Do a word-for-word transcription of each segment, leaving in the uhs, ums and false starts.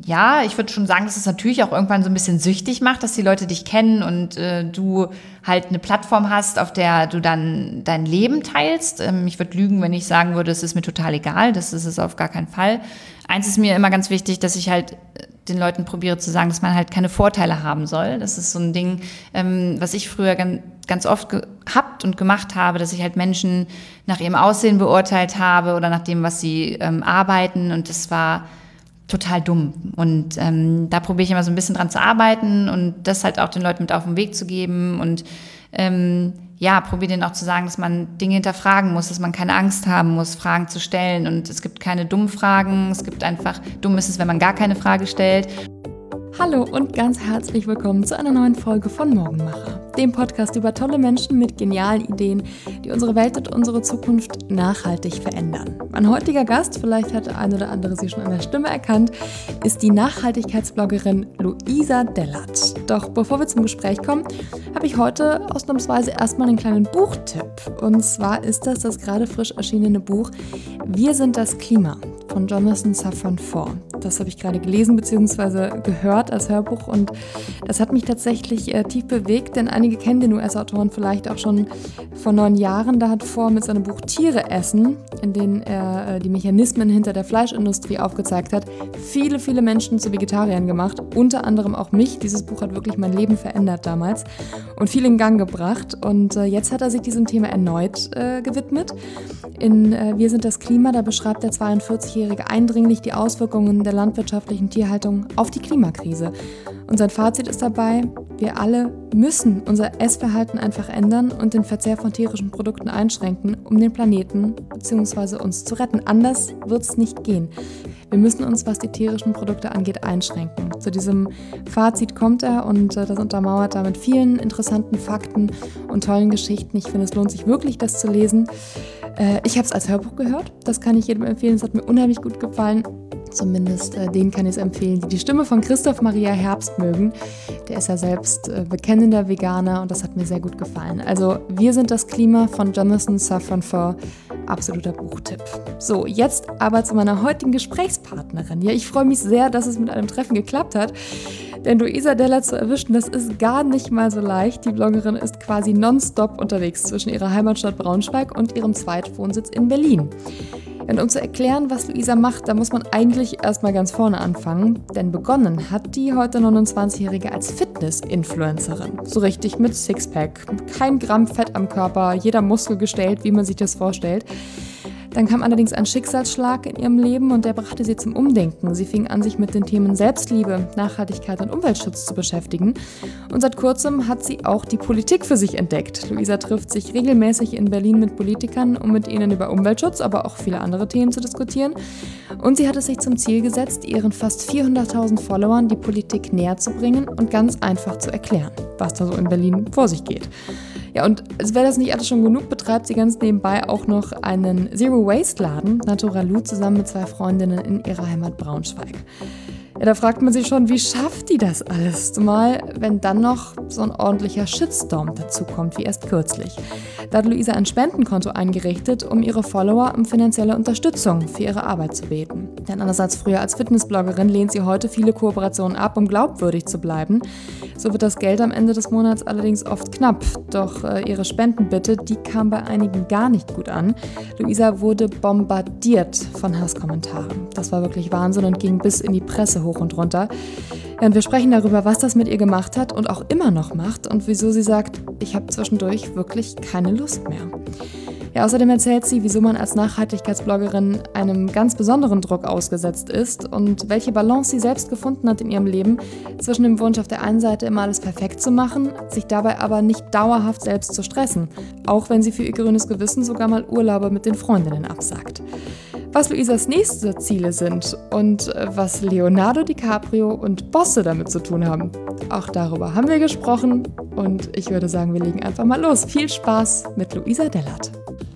Ja, ich würde schon sagen, dass es natürlich auch irgendwann so ein bisschen süchtig macht, dass die Leute dich kennen und äh, du halt eine Plattform hast, auf der du dann dein Leben teilst. Ähm, ich würde lügen, wenn ich sagen würde, es ist mir total egal. Das ist es auf gar keinen Fall. Eins ist mir immer ganz wichtig, dass ich halt den Leuten probiere zu sagen, dass man halt keine Vorteile haben soll. Das ist so ein Ding, ähm, was ich früher ganz, ganz oft gehabt und gemacht habe, dass ich halt Menschen nach ihrem Aussehen beurteilt habe oder nach dem, was sie ähm, arbeiten. Und das war total dumm. Und ähm, da probiere ich immer so ein bisschen dran zu arbeiten und das halt auch den Leuten mit auf den Weg zu geben und ähm, ja, probiere denen auch zu sagen, dass man Dinge hinterfragen muss, dass man keine Angst haben muss, Fragen zu stellen. Und es gibt keine dummen Fragen, es gibt einfach, dumm ist es, wenn man gar keine Frage stellt. Hallo und ganz herzlich willkommen zu einer neuen Folge von Morgenmacher, dem Podcast über tolle Menschen mit genialen Ideen, die unsere Welt und unsere Zukunft nachhaltig verändern. Mein heutiger Gast, vielleicht hat der eine oder andere sie schon an der Stimme erkannt, ist die Nachhaltigkeitsbloggerin Luisa Dellert. Doch bevor wir zum Gespräch kommen, habe ich heute ausnahmsweise erstmal einen kleinen Buchtipp. Und zwar ist das das gerade frisch erschienene Buch Wir sind das Klima von Jonathan Safran Foer. Das habe ich gerade gelesen bzw. gehört als Hörbuch und das hat mich tatsächlich äh, tief bewegt, denn einige kennen den U S-Autoren vielleicht auch schon vor neun Jahren. Da hat Foer mit seinem Buch Tiere essen, in dem er äh, die Mechanismen hinter der Fleischindustrie aufgezeigt hat, viele, viele Menschen zu Vegetariern gemacht, unter anderem auch mich. Dieses Buch hat wirklich mein Leben verändert damals und viel in Gang gebracht und äh, jetzt hat er sich diesem Thema erneut äh, gewidmet. In äh, Wir sind das Klima, da beschreibt der zweiundvierzigjährige eindringlich die Auswirkungen der landwirtschaftlichen Tierhaltung auf die Klimakrise. Und sein Fazit ist dabei, wir alle müssen unser Essverhalten einfach ändern und den Verzehr von tierischen Produkten einschränken, um den Planeten bzw. uns zu retten. Anders wird es nicht gehen. Wir müssen uns, was die tierischen Produkte angeht, einschränken. Zu diesem Fazit kommt er und äh, das untermauert er mit vielen interessanten Fakten und tollen Geschichten. Ich finde, es lohnt sich wirklich, das zu lesen. Äh, ich habe es als Hörbuch gehört, das kann ich jedem empfehlen, es hat mir unheimlich gut gefallen. Zumindest äh, denen kann ich es empfehlen, die die Stimme von Christoph Maria Herbst mögen. Der ist ja selbst äh, bekennender Veganer und das hat mir sehr gut gefallen. Also Wir sind das Klima von Jonathan Safran Foer, absoluter Buchtipp. So, jetzt aber zu meiner heutigen Gesprächspartnerin. Ja, ich freue mich sehr, dass es mit einem Treffen geklappt hat, denn Luisa Dellert zu erwischen, das ist gar nicht mal so leicht. Die Bloggerin ist quasi nonstop unterwegs zwischen ihrer Heimatstadt Braunschweig und ihrem Zweitwohnsitz in Berlin. Und um zu erklären, was Luisa macht, da muss man eigentlich erstmal ganz vorne anfangen, denn begonnen hat die heute neunundzwanzigjährige als Fitness-Influencerin. So richtig mit Sixpack, kein Gramm Fett am Körper, jeder Muskel gestellt, wie man sich das vorstellt. Dann kam allerdings ein Schicksalsschlag in ihrem Leben und der brachte sie zum Umdenken. Sie fing an, sich mit den Themen Selbstliebe, Nachhaltigkeit und Umweltschutz zu beschäftigen. Und seit kurzem hat sie auch die Politik für sich entdeckt. Luisa trifft sich regelmäßig in Berlin mit Politikern, um mit ihnen über Umweltschutz, aber auch viele andere Themen zu diskutieren. Und sie hat es sich zum Ziel gesetzt, ihren fast vierhunderttausend Followern die Politik näher zu bringen und ganz einfach zu erklären, was da so in Berlin vor sich geht. Ja, und als wäre das nicht alles schon genug, betreibt sie ganz nebenbei auch noch einen Zero-Waste-Laden, Naturalu, zusammen mit zwei Freundinnen in ihrer Heimat Braunschweig. Ja, da fragt man sich schon, wie schafft die das alles? Zumal, wenn dann noch so ein ordentlicher Shitstorm dazu kommt, wie erst kürzlich. Da hat Luisa ein Spendenkonto eingerichtet, um ihre Follower um finanzielle Unterstützung für ihre Arbeit zu beten. Denn anders als früher als Fitnessbloggerin lehnt sie heute viele Kooperationen ab, um glaubwürdig zu bleiben. So wird das Geld am Ende des Monats allerdings oft knapp. Doch äh, ihre Spendenbitte, die kam bei einigen gar nicht gut an. Luisa wurde bombardiert von Hasskommentaren. Das war wirklich Wahnsinn und ging bis in die Presse hoch und runter. Ja, und wir sprechen darüber, was das mit ihr gemacht hat und auch immer noch macht und wieso sie sagt, ich habe zwischendurch wirklich keine Lust mehr. Ja, außerdem erzählt sie, wieso man als Nachhaltigkeitsbloggerin einem ganz besonderen Druck ausgesetzt ist und welche Balance sie selbst gefunden hat in ihrem Leben zwischen dem Wunsch, auf der einen Seite immer alles perfekt zu machen, sich dabei aber nicht dauerhaft selbst zu stressen, auch wenn sie für ihr grünes Gewissen sogar mal Urlaube mit den Freundinnen absagt. Was Luisas nächste Ziele sind und was Leonardo DiCaprio und Bosse damit zu tun haben. Auch darüber haben wir gesprochen und ich würde sagen, wir legen einfach mal los. Viel Spaß mit Luisa Dellert.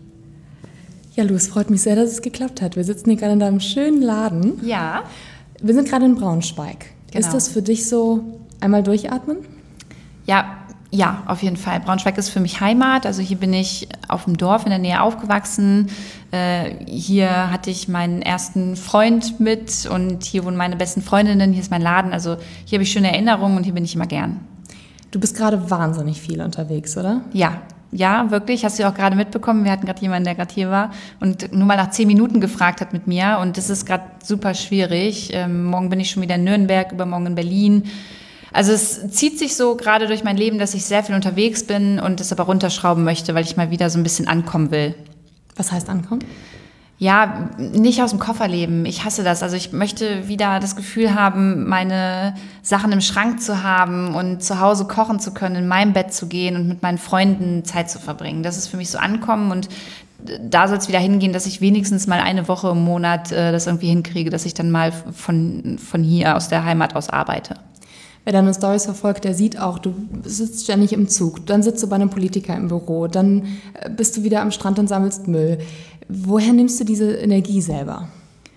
Ja, Lu, es freut mich sehr, dass es geklappt hat. Wir sitzen hier gerade in deinem schönen Laden. Ja. Wir sind gerade in Braunschweig. Genau. Ist das für dich so einmal durchatmen? Ja, Ja, auf jeden Fall. Braunschweig ist für mich Heimat. Also hier bin ich auf dem Dorf in der Nähe aufgewachsen. Äh, hier hatte ich meinen ersten Freund mit und hier wohnen meine besten Freundinnen. Hier ist mein Laden. Also hier habe ich schöne Erinnerungen und hier bin ich immer gern. Du bist gerade wahnsinnig viel unterwegs, oder? Ja, ja, wirklich. Hast du auch gerade mitbekommen. Wir hatten gerade jemanden, der gerade hier war und nur mal nach zehn Minuten gefragt hat mit mir. Und das ist gerade super schwierig. Ähm, morgen bin ich schon wieder in Nürnberg, übermorgen in Berlin. Also es zieht sich so gerade durch mein Leben, dass ich sehr viel unterwegs bin und es aber runterschrauben möchte, weil ich mal wieder so ein bisschen ankommen will. Was heißt ankommen? Ja, nicht aus dem Koffer leben. Ich hasse das. Also ich möchte wieder das Gefühl haben, meine Sachen im Schrank zu haben und zu Hause kochen zu können, in meinem Bett zu gehen und mit meinen Freunden Zeit zu verbringen. Das ist für mich so ankommen und da soll es wieder hingehen, dass ich wenigstens mal eine Woche im Monat äh, das irgendwie hinkriege, dass ich dann mal von, von hier aus der Heimat aus arbeite. Wer deine Storys verfolgt, der sieht auch, du sitzt ständig im Zug, dann sitzt du bei einem Politiker im Büro, dann bist du wieder am Strand und sammelst Müll. Woher nimmst du diese Energie selber?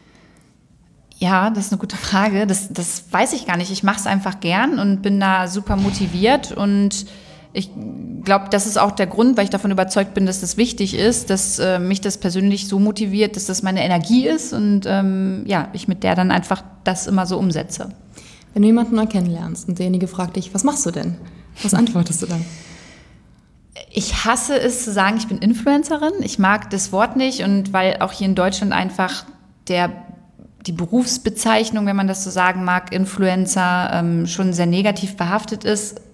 Ja, das ist eine gute Frage. Das, das weiß ich gar nicht. Ich mache es einfach gern und bin da super motiviert und ich glaube, das ist auch der Grund, weil ich davon überzeugt bin, dass das wichtig ist, dass äh, mich das persönlich so motiviert, dass das meine Energie ist und ähm, ja, ich mit der dann einfach das immer so umsetze. Wenn du jemanden neu kennenlernst und derjenige fragt dich, was machst du denn? Was antwortest du dann? Ich hasse es zu sagen, ich bin Influencerin. Ich mag das Wort nicht und weil auch hier in Deutschland einfach der, die Berufsbezeichnung, wenn man das so sagen mag, Influencer, ähm, schon sehr negativ behaftet ist,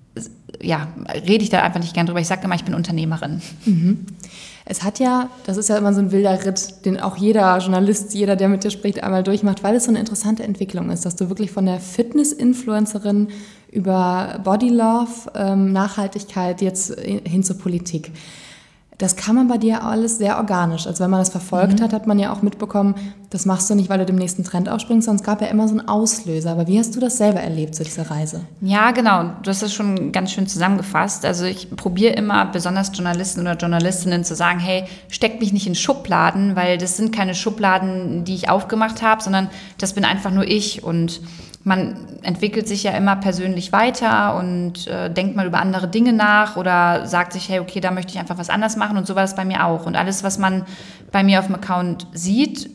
ja, rede ich da einfach nicht gern drüber. Ich sage immer, ich bin Unternehmerin. Mhm. Es hat ja, das ist ja immer so ein wilder Ritt, den auch jeder Journalist, jeder, der mit dir spricht, einmal durchmacht, weil es so eine interessante Entwicklung ist, dass du wirklich von der Fitness-Influencerin über Body Love, ähm, Nachhaltigkeit jetzt hin zur Politik. Das kann man bei dir alles sehr organisch. Also wenn man das verfolgt mhm. hat, hat man ja auch mitbekommen, das machst du nicht, weil du dem nächsten Trend aufspringst, sondern es gab ja immer so einen Auslöser. Aber wie hast du das selber erlebt, so diese Reise? Ja, genau. Du hast das schon ganz schön zusammengefasst. Also ich probiere immer, besonders Journalisten oder Journalistinnen zu sagen, hey, steck mich nicht in Schubladen, weil das sind keine Schubladen, die ich aufgemacht habe, sondern das bin einfach nur ich und man entwickelt sich ja immer persönlich weiter und äh, denkt mal über andere Dinge nach oder sagt sich, hey, okay, da möchte ich einfach was anders machen und so war das bei mir auch. Und alles, was man bei mir auf dem Account sieht,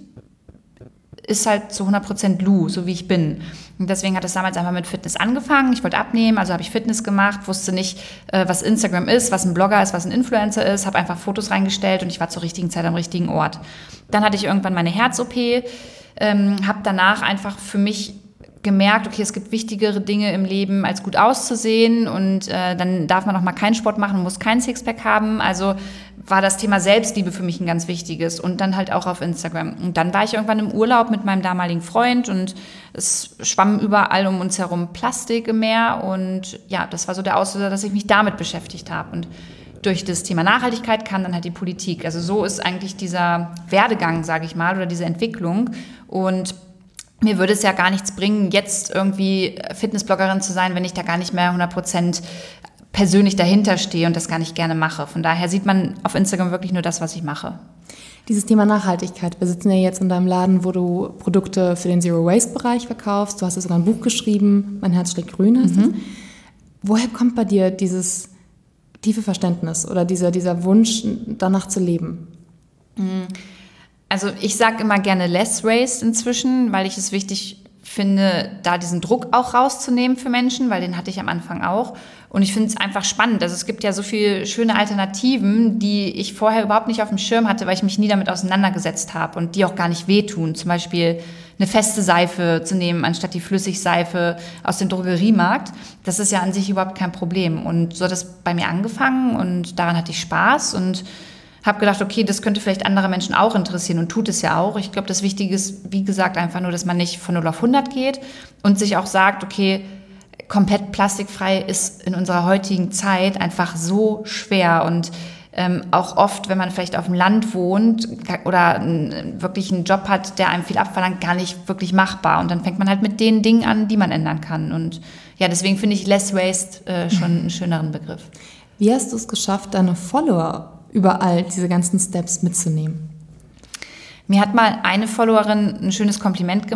ist halt zu hundert Prozent Lou, so wie ich bin. Und deswegen hat es damals einfach mit Fitness angefangen. Ich wollte abnehmen, also habe ich Fitness gemacht, wusste nicht, äh, was Instagram ist, was ein Blogger ist, was ein Influencer ist, habe einfach Fotos reingestellt und ich war zur richtigen Zeit am richtigen Ort. Dann hatte ich irgendwann meine Herz-O P, ähm, habe danach einfach für mich gemerkt, okay, es gibt wichtigere Dinge im Leben, als gut auszusehen und äh, dann darf man auch mal keinen Sport machen, muss keinen Sixpack haben. Also war das Thema Selbstliebe für mich ein ganz wichtiges und dann halt auch auf Instagram. Und dann war ich irgendwann im Urlaub mit meinem damaligen Freund und es schwamm überall um uns herum Plastik im Meer und ja, das war so der Auslöser, dass ich mich damit beschäftigt habe und durch das Thema Nachhaltigkeit kam dann halt die Politik. Also so ist eigentlich dieser Werdegang, sage ich mal, oder diese Entwicklung und mir würde es ja gar nichts bringen, jetzt irgendwie Fitnessbloggerin zu sein, wenn ich da gar nicht mehr hundert Prozent persönlich dahinter stehe und das gar nicht gerne mache. Von daher sieht man auf Instagram wirklich nur das, was ich mache. Dieses Thema Nachhaltigkeit. Wir sitzen ja jetzt in deinem Laden, wo du Produkte für den Zero-Waste-Bereich verkaufst. Du hast ja sogar ein Buch geschrieben, Mein Herz schlägt grün heißt mhm. es. Woher kommt bei dir dieses tiefe Verständnis oder dieser, dieser Wunsch, danach zu leben? Mhm. Also ich sage immer gerne less waste inzwischen, weil ich es wichtig finde, da diesen Druck auch rauszunehmen für Menschen, weil den hatte ich am Anfang auch. Und ich finde es einfach spannend. Also es gibt ja so viele schöne Alternativen, die ich vorher überhaupt nicht auf dem Schirm hatte, weil ich mich nie damit auseinandergesetzt habe und die auch gar nicht wehtun. Zum Beispiel eine feste Seife zu nehmen, anstatt die Flüssigseife aus dem Drogeriemarkt. Das ist ja an sich überhaupt kein Problem. Und so hat das bei mir angefangen und daran hatte ich Spaß und habe gedacht, okay, das könnte vielleicht andere Menschen auch interessieren und tut es ja auch. Ich glaube, das Wichtige ist, wie gesagt, einfach nur, dass man nicht von null auf hundert geht und sich auch sagt, okay, komplett plastikfrei ist in unserer heutigen Zeit einfach so schwer und ähm, auch oft, wenn man vielleicht auf dem Land wohnt oder n, wirklich einen Job hat, der einem viel abverlangt, gar nicht wirklich machbar. Und dann fängt man halt mit den Dingen an, die man ändern kann. Und ja, deswegen finde ich Less Waste äh, schon einen schöneren Begriff. Wie hast du es geschafft, deine Follower überall diese ganzen Steps mitzunehmen? Mir hat mal eine Followerin ein schönes Kompliment gemacht,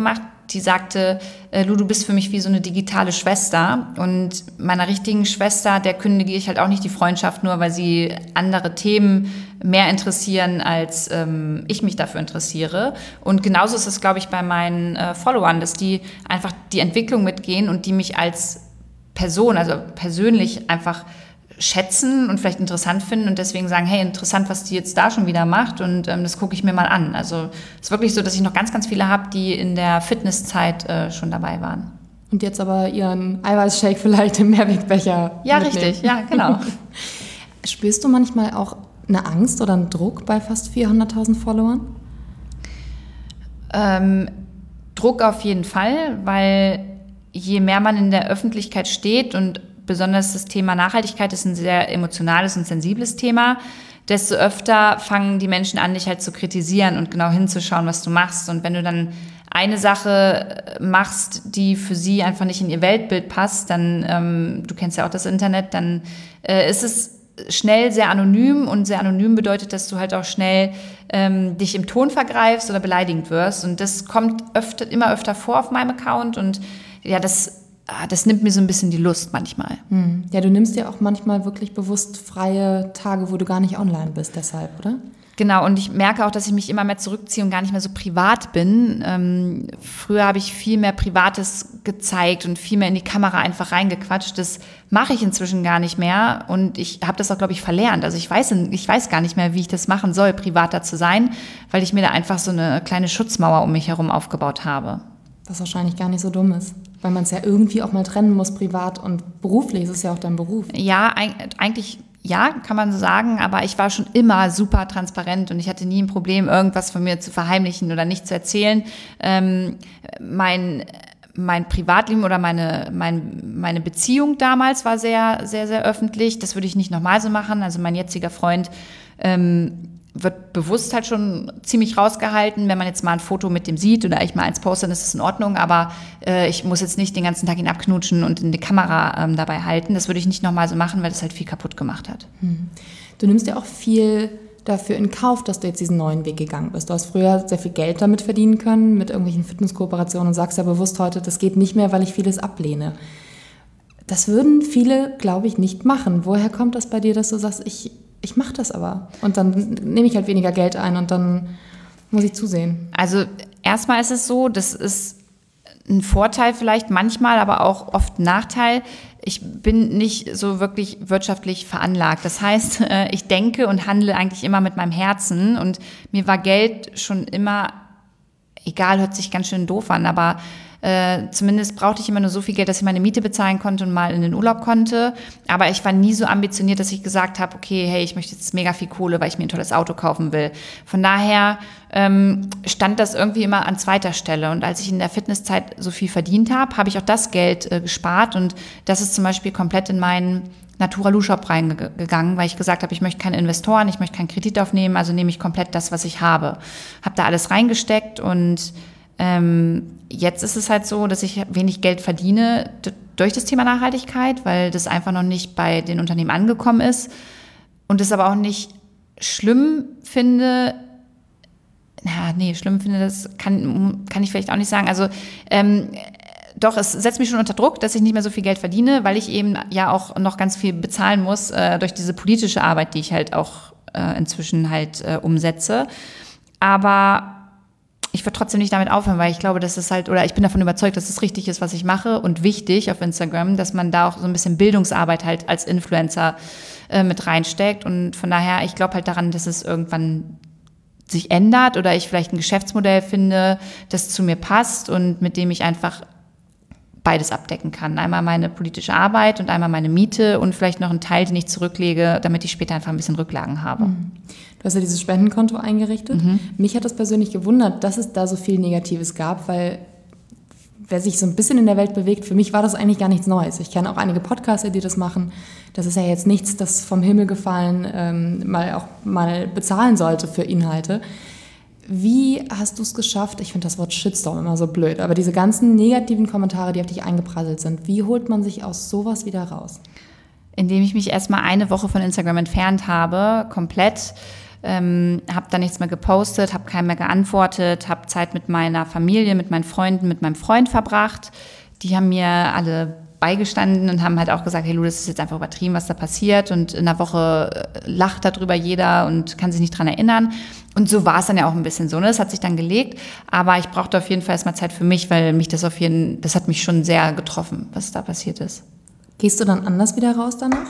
die sagte, äh, Lu, du bist für mich wie so eine digitale Schwester. Und meiner richtigen Schwester, der kündige ich halt auch nicht die Freundschaft, nur weil sie andere Themen mehr interessieren, als ähm, ich mich dafür interessiere. Und genauso ist es, glaube ich, bei meinen äh, Followern, dass die einfach die Entwicklung mitgehen und die mich als Person, also persönlich einfach schätzen und vielleicht interessant finden und deswegen sagen, hey, interessant, was die jetzt da schon wieder macht und ähm, das gucke ich mir mal an. Also es ist wirklich so, dass ich noch ganz, ganz viele habe, die in der Fitnesszeit äh, schon dabei waren. Und jetzt aber ihren Eiweißshake vielleicht im Mehrwegbecher Ja, mitnehmen. richtig, ja, genau. Spürst du manchmal auch eine Angst oder einen Druck bei fast vierhunderttausend Followern? Ähm, Druck auf jeden Fall, weil je mehr man in der Öffentlichkeit steht und besonders das Thema Nachhaltigkeit ist ein sehr emotionales und sensibles Thema, desto öfter fangen die Menschen an, dich halt zu kritisieren und genau hinzuschauen, was du machst. Und wenn du dann eine Sache machst, die für sie einfach nicht in ihr Weltbild passt, dann, ähm, du kennst ja auch das Internet, dann äh, ist es schnell sehr anonym und sehr anonym bedeutet, dass du halt auch schnell ähm, dich im Ton vergreifst oder beleidigend wirst. Und das kommt öfter, immer öfter vor auf meinem Account und ja, das Das nimmt mir so ein bisschen die Lust manchmal. Hm. Ja, du nimmst dir auch manchmal wirklich bewusst freie Tage, wo du gar nicht online bist, deshalb, oder? Genau, und ich merke auch, dass ich mich immer mehr zurückziehe und gar nicht mehr so privat bin. Ähm, früher habe ich viel mehr Privates gezeigt und viel mehr in die Kamera einfach reingequatscht. Das mache ich inzwischen gar nicht mehr und ich habe das auch, glaube ich, verlernt. Also ich weiß, ich weiß gar nicht mehr, wie ich das machen soll, privater zu sein, weil ich mir da einfach so eine kleine Schutzmauer um mich herum aufgebaut habe. Was wahrscheinlich gar nicht so dumm ist, weil man es ja irgendwie auch mal trennen muss, privat und beruflich. Es ist ja auch dein Beruf. Ja, eigentlich ja, kann man so sagen, aber ich war schon immer super transparent und ich hatte nie ein Problem, irgendwas von mir zu verheimlichen oder nicht zu erzählen. Ähm, mein mein Privatleben oder meine mein, meine Beziehung damals war sehr, sehr, sehr öffentlich. Das würde ich nicht nochmal so machen. Also mein jetziger Freund ähm, wird bewusst halt schon ziemlich rausgehalten. Wenn man jetzt mal ein Foto mit dem sieht oder ich mal eins poste, dann ist es in Ordnung. Aber äh, ich muss jetzt nicht den ganzen Tag ihn abknutschen und in die Kamera ähm, dabei halten. Das würde ich nicht nochmal so machen, weil das halt viel kaputt gemacht hat. Hm. Du nimmst ja auch viel dafür in Kauf, dass du jetzt diesen neuen Weg gegangen bist. Du hast früher sehr viel Geld damit verdienen können, mit irgendwelchen Fitnesskooperationen und sagst ja bewusst heute, das geht nicht mehr, weil ich vieles ablehne. Das würden viele, glaube ich, nicht machen. Woher kommt das bei dir, dass du sagst, ich Ich mache das aber und dann nehme ich halt weniger Geld ein und dann muss ich zusehen? Also erstmal ist es so, das ist ein Vorteil vielleicht manchmal, aber auch oft ein Nachteil. Ich bin nicht so wirklich wirtschaftlich veranlagt. Das heißt, ich denke und handle eigentlich immer mit meinem Herzen und mir war Geld schon immer, egal, hört sich ganz schön doof an, aber Äh, zumindest brauchte ich immer nur so viel Geld, dass ich meine Miete bezahlen konnte und mal in den Urlaub konnte. Aber ich war nie so ambitioniert, dass ich gesagt habe, okay, hey, ich möchte jetzt mega viel Kohle, weil ich mir ein tolles Auto kaufen will. Von daher ähm, stand das irgendwie immer an zweiter Stelle. Und als ich in der Fitnesszeit so viel verdient habe, habe ich auch das Geld äh, gespart. Und das ist zum Beispiel komplett in meinen Naturalu-Shop reingegangen, weil ich gesagt habe, ich möchte keine Investoren, ich möchte keinen Kredit aufnehmen, also nehme ich komplett das, was ich habe. Habe da alles reingesteckt und ähm, jetzt ist es halt so, dass ich wenig Geld verdiene d- durch das Thema Nachhaltigkeit, weil das einfach noch nicht bei den Unternehmen angekommen ist und es aber auch nicht schlimm finde. Na, nee, schlimm finde, das kann, kann ich vielleicht auch nicht sagen. Also, ähm, doch, es setzt mich schon unter Druck, dass ich nicht mehr so viel Geld verdiene, weil ich eben ja auch noch ganz viel bezahlen muss äh, durch diese politische Arbeit, die ich halt auch äh, inzwischen halt äh, umsetze. Aber ich würde trotzdem nicht damit aufhören, weil ich glaube, dass es halt, oder ich bin davon überzeugt, dass es richtig ist, was ich mache und wichtig auf Instagram, dass man da auch so ein bisschen Bildungsarbeit halt als Influencer äh, mit reinsteckt und von daher, ich glaube halt daran, dass es irgendwann sich ändert oder ich vielleicht ein Geschäftsmodell finde, das zu mir passt und mit dem ich einfach beides abdecken kann. Einmal meine politische Arbeit und einmal meine Miete und vielleicht noch einen Teil, den ich zurücklege, damit ich später einfach ein bisschen Rücklagen habe. Du hast ja dieses Spendenkonto eingerichtet. Mhm. Mich hat das persönlich gewundert, dass es da so viel Negatives gab, weil wer sich so ein bisschen in der Welt bewegt, für mich war das eigentlich gar nichts Neues. Ich kenne auch einige Podcaster, die das machen. Das ist ja jetzt nichts, das vom Himmel gefallen ähm, mal auch mal bezahlen sollte für Inhalte. Wie hast du es geschafft, ich finde das Wort Shitstorm immer so blöd, aber diese ganzen negativen Kommentare, die auf dich eingeprasselt sind, wie holt man sich aus sowas wieder raus? Indem ich mich erstmal eine Woche von Instagram entfernt habe, komplett. ähm, habe dann nichts mehr gepostet, habe keinem mehr geantwortet, habe Zeit mit meiner Familie, mit meinen Freunden, mit meinem Freund verbracht. Die haben mir alle beigestanden und haben halt auch gesagt, hey Lu, das ist jetzt einfach übertrieben, was da passiert, und in einer Woche lacht darüber jeder und kann sich nicht dran erinnern. Und so war es dann ja auch ein bisschen so, ne? Das hat sich dann gelegt, aber ich brauchte auf jeden Fall erstmal Zeit für mich, weil mich das auf jeden, das hat mich schon sehr getroffen, was da passiert ist. Gehst du dann anders wieder raus danach?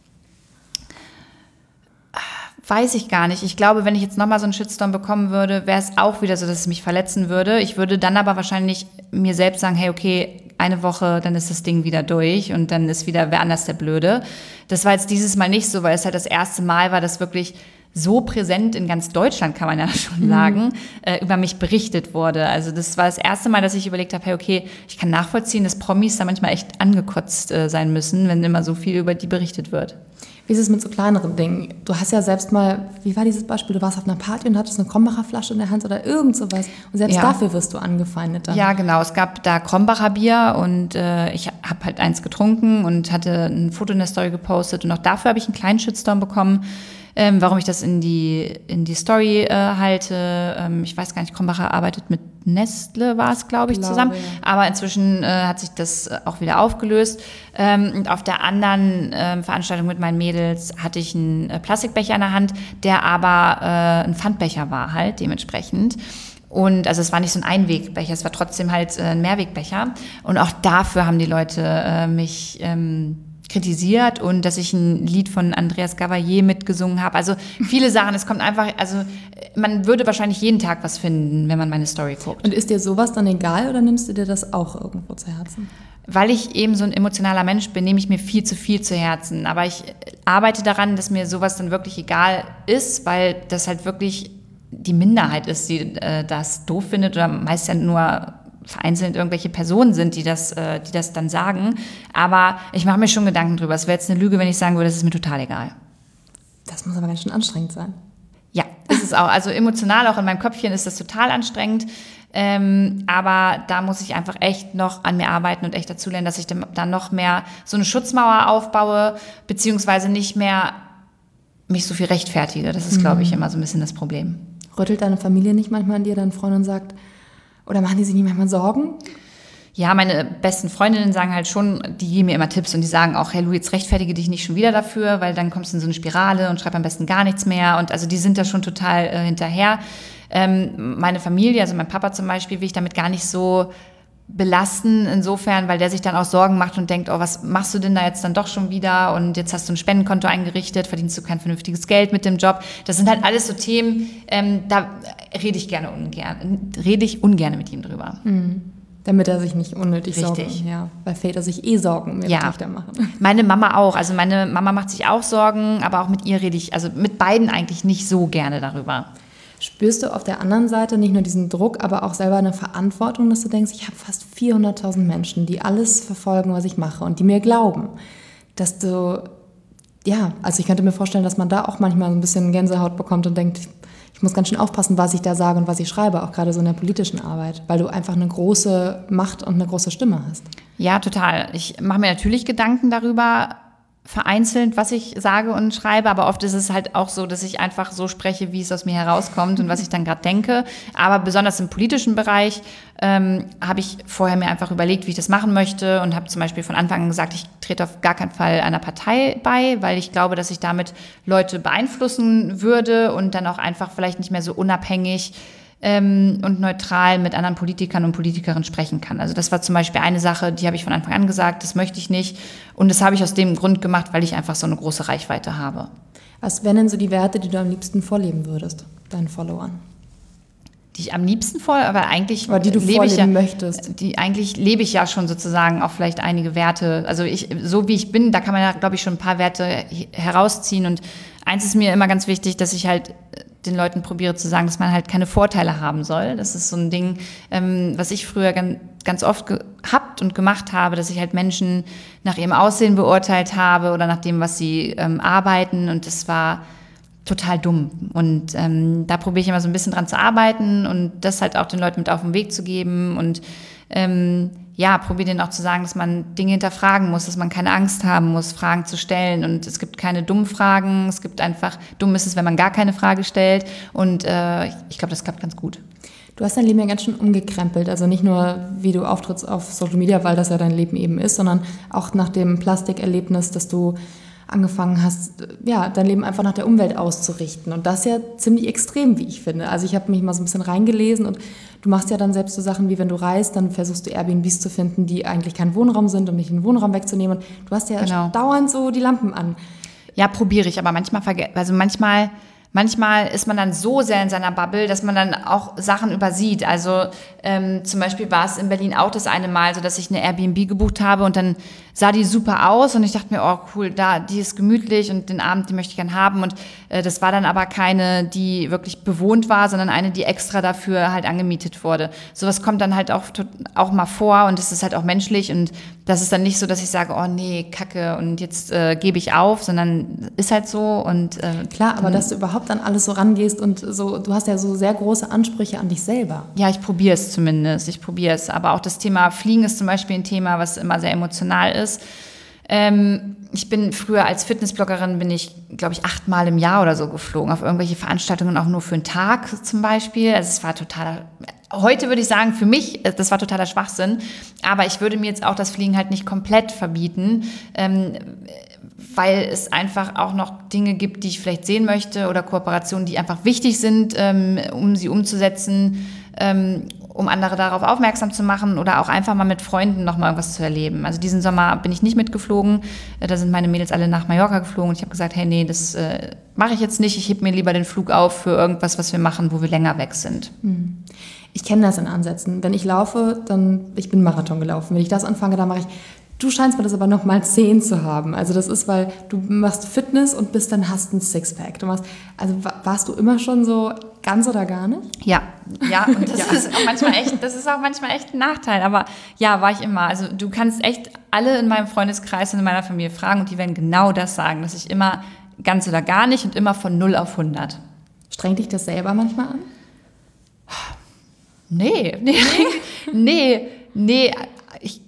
Weiß ich gar nicht. Ich glaube, wenn ich jetzt nochmal so einen Shitstorm bekommen würde, wäre es auch wieder so, dass es mich verletzen würde. Ich würde dann aber wahrscheinlich mir selbst sagen, hey, okay, eine Woche, dann ist das Ding wieder durch und dann ist wieder wer anders der Blöde. Das war jetzt dieses Mal nicht so, weil es halt das erste Mal war, dass wirklich so präsent in ganz Deutschland, kann man ja schon sagen, mhm. äh, über mich berichtet wurde. Also das war das erste Mal, dass ich überlegt habe, hey, okay, ich kann nachvollziehen, dass Promis da manchmal echt angekotzt äh, sein müssen, wenn immer so viel über die berichtet wird. Wie ist es mit so kleineren Dingen? Du hast ja selbst mal, wie war dieses Beispiel, du warst auf einer Party und hattest eine Krombacher Flasche in der Hand oder irgend sowas. Und selbst ja. dafür wirst du angefeindet dann. Ja, genau. Es gab da Krombacher Bier und äh, ich habe halt eins getrunken und hatte ein Foto in der Story gepostet. Und auch dafür habe ich einen kleinen Shitstorm bekommen, ähm, warum ich das in die, in die Story äh, halte. Ähm, ich weiß gar nicht, Krombacher arbeitet mit Nestle, war es, glaube ich, glaube, zusammen. Ja. Aber inzwischen äh, hat sich das auch wieder aufgelöst. Ähm, und auf der anderen äh, Veranstaltung mit meinen Mädels hatte ich einen äh, Plastikbecher in der Hand, der aber äh, ein Pfandbecher war halt dementsprechend. Und also es war nicht so ein Einwegbecher, es war trotzdem halt äh, ein Mehrwegbecher. Und auch dafür haben die Leute äh, mich ähm, kritisiert und dass ich ein Lied von Andreas Gavalier mitgesungen habe. Also viele Sachen, es kommt einfach, also man würde wahrscheinlich jeden Tag was finden, wenn man meine Story guckt. Und ist dir sowas dann egal oder nimmst du dir das auch irgendwo zu Herzen? Weil ich eben so ein emotionaler Mensch bin, nehme ich mir viel zu viel zu Herzen. Aber ich arbeite daran, dass mir sowas dann wirklich egal ist, weil das halt wirklich die Minderheit ist, die äh, das doof findet oder meist ja nur vereinzelt irgendwelche Personen sind, die das, äh, die das dann sagen. Aber ich mache mir schon Gedanken drüber. Es wäre jetzt eine Lüge, wenn ich sagen würde, es ist mir total egal. Das muss aber ganz schön anstrengend sein. Ja, ist es auch. Also emotional, auch in meinem Köpfchen ist das total anstrengend. Ähm, aber da muss ich einfach echt noch an mir arbeiten und echt dazulernen, dass ich dann noch mehr so eine Schutzmauer aufbaue, beziehungsweise nicht mehr mich so viel rechtfertige. Das ist, glaube ich, immer so ein bisschen das Problem. Rüttelt deine Familie nicht manchmal an dir, deine Freundin sagt, oder machen die sich nicht manchmal Sorgen? Ja, meine besten Freundinnen sagen halt schon, die geben mir immer Tipps und die sagen auch, hey Lu, jetzt rechtfertige dich nicht schon wieder dafür, weil dann kommst du in so eine Spirale und schreib am besten gar nichts mehr. Und also die sind da schon total äh, hinterher. Ähm, meine Familie, also mein Papa zum Beispiel, will ich damit gar nicht so belasten, insofern, weil der sich dann auch Sorgen macht und denkt, oh, was machst du denn da jetzt dann doch schon wieder und jetzt hast du ein Spendenkonto eingerichtet, verdienst du kein vernünftiges Geld mit dem Job. Das sind halt alles so Themen, ähm, da rede ich gerne ungern, rede ich ungern mit ihm drüber. Mhm. Damit er sich nicht unnötig Richtig. Sorgen, ja, weil Väter sich eh Sorgen um ihre ja. Töchter machen. Meine Mama auch, also meine Mama macht sich auch Sorgen, aber auch mit ihr rede ich, also mit beiden eigentlich nicht so gerne darüber. Spürst du auf der anderen Seite nicht nur diesen Druck, aber auch selber eine Verantwortung, dass du denkst, ich habe fast vierhunderttausend Menschen, die alles verfolgen, was ich mache und die mir glauben, dass du, ja, also ich könnte mir vorstellen, dass man da auch manchmal ein bisschen Gänsehaut bekommt und denkt, ich muss ganz schön aufpassen, was ich da sage und was ich schreibe, auch gerade so in der politischen Arbeit, weil du einfach eine große Macht und eine große Stimme hast. Ja, total. Ich mache mir natürlich Gedanken darüber, vereinzelt, was ich sage und schreibe, aber oft ist es halt auch so, dass ich einfach so spreche, wie es aus mir herauskommt und was ich dann gerade denke. Aber besonders im politischen Bereich ähm, habe ich vorher mir einfach überlegt, wie ich das machen möchte und habe zum Beispiel von Anfang an gesagt, ich trete auf gar keinen Fall einer Partei bei, weil ich glaube, dass ich damit Leute beeinflussen würde und dann auch einfach vielleicht nicht mehr so unabhängig Ähm, und neutral mit anderen Politikern und Politikerinnen sprechen kann. Also das war zum Beispiel eine Sache, die habe ich von Anfang an gesagt, das möchte ich nicht. Und das habe ich aus dem Grund gemacht, weil ich einfach so eine große Reichweite habe. Was wären denn so die Werte, die du am liebsten vorleben würdest, deinen Followern? Die ich am liebsten vor, aber eigentlich aber die du lebe ich ja, möchtest. Die eigentlich lebe ich ja schon sozusagen auch vielleicht einige Werte. Also ich, so wie ich bin, da kann man ja, glaube ich, schon ein paar Werte herausziehen. Und eins ist mir immer ganz wichtig, dass ich halt den Leuten probiere zu sagen, dass man halt keine Vorteile haben soll. Das ist so ein Ding, ähm, was ich früher ganz, ganz oft gehabt und gemacht habe, dass ich halt Menschen nach ihrem Aussehen beurteilt habe oder nach dem, was sie ähm, arbeiten. Und das war total dumm. Und ähm, da probiere ich immer so ein bisschen dran zu arbeiten und das halt auch den Leuten mit auf den Weg zu geben. Und ähm, ja, probiere denen auch zu sagen, dass man Dinge hinterfragen muss, dass man keine Angst haben muss, Fragen zu stellen. Und es gibt keine dummen Fragen. Es gibt einfach, dumm ist es, wenn man gar keine Frage stellt. Und äh, ich glaube, das klappt ganz gut. Du hast dein Leben ja ganz schön umgekrempelt. Also nicht nur, wie du auftrittst auf Social Media, weil das ja dein Leben eben ist, sondern auch nach dem Plastikerlebnis, dass du angefangen hast, ja, dein Leben einfach nach der Umwelt auszurichten. Und das ja ziemlich extrem, wie ich finde. Also ich habe mich mal so ein bisschen reingelesen und du machst ja dann selbst so Sachen wie, wenn du reist, dann versuchst du Airbnbs zu finden, die eigentlich kein Wohnraum sind, um nicht den Wohnraum wegzunehmen. Und du hast ja genau. dauernd so die Lampen an. Ja, probiere ich, aber manchmal verge- also manchmal Manchmal ist man dann so sehr in seiner Bubble, dass man dann auch Sachen übersieht. Also ähm, zum Beispiel war es in Berlin auch das eine Mal so, dass ich eine Airbnb gebucht habe und dann sah die super aus und ich dachte mir, oh cool, da die ist gemütlich und den Abend, die möchte ich gern haben. Und äh, das war dann aber keine, die wirklich bewohnt war, sondern eine, die extra dafür halt angemietet wurde. Sowas kommt dann halt auch, auch mal vor und es ist halt auch menschlich und das ist dann nicht so, dass ich sage, oh nee, Kacke und jetzt äh, gebe ich auf, sondern ist halt so. Und äh, klar, aber dass du überhaupt an alles so rangehst und so, du hast ja so sehr große Ansprüche an dich selber. Ja, ich probiere es zumindest, ich probiere es. Aber auch das Thema Fliegen ist zum Beispiel ein Thema, was immer sehr emotional ist. Ähm, ich bin früher als Fitnessbloggerin, bin ich, glaube ich, achtmal im Jahr oder so geflogen, auf irgendwelche Veranstaltungen, auch nur für einen Tag zum Beispiel. Also es war total, heute würde ich sagen, für mich, das war totaler Schwachsinn. Aber ich würde mir jetzt auch das Fliegen halt nicht komplett verbieten, ähm, weil es einfach auch noch Dinge gibt, die ich vielleicht sehen möchte oder Kooperationen, die einfach wichtig sind, ähm, um sie umzusetzen, ähm, um andere darauf aufmerksam zu machen oder auch einfach mal mit Freunden noch mal irgendwas zu erleben. Also diesen Sommer bin ich nicht mitgeflogen, da sind meine Mädels alle nach Mallorca geflogen und ich habe gesagt, hey, nee, das äh, mache ich jetzt nicht, ich heb mir lieber den Flug auf für irgendwas, was wir machen, wo wir länger weg sind. Ich kenne das in Ansätzen. Wenn ich laufe, dann, ich bin Marathon gelaufen, wenn ich das anfange, dann mache ich, du scheinst mir das aber noch mal zehn zu haben. Also das ist, weil du machst Fitness und bist dann hast ein Sixpack. Du machst, also warst du immer schon so ganz oder gar nicht? Ja, ja, und das ja. ist auch manchmal echt, das ist auch manchmal echt ein Nachteil. Aber ja, war ich immer. Also du kannst echt alle in meinem Freundeskreis und in meiner Familie fragen und die werden genau das sagen, dass ich immer ganz oder gar nicht und immer von null auf hundert. Strengt dich das selber manchmal an? Nee, nee, nee, nee. Ich